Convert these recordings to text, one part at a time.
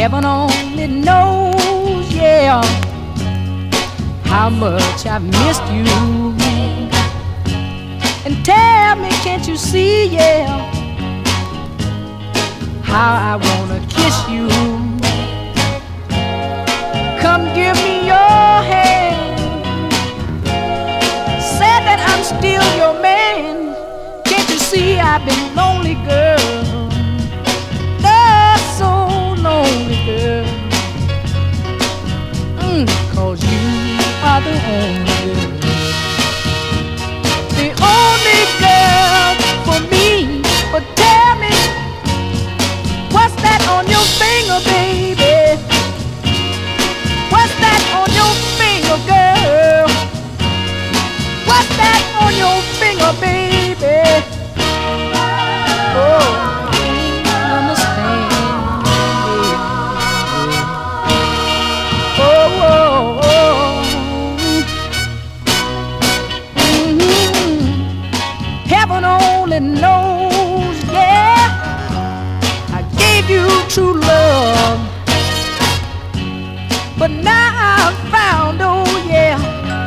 Heaven only knows, yeah, how much I've missed you. And tell me, can't you see, yeah, how I wanna kiss you. Come give me your hand, say that I'm still your man. Can't you see I've been lonely, girl? Oh, so lonely, girl. 'Cause you are the only girl for me. But tell me, what's that on your finger, baby? What's that on your finger, girl? What's that on your finger, baby? Oh, I understand, baby. Oh, oh, oh. Heaven only knows, yeah, I gave you true love, but now I've found, oh yeah,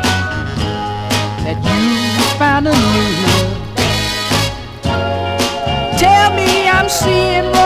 that you found a new love. Tell me I'm seeing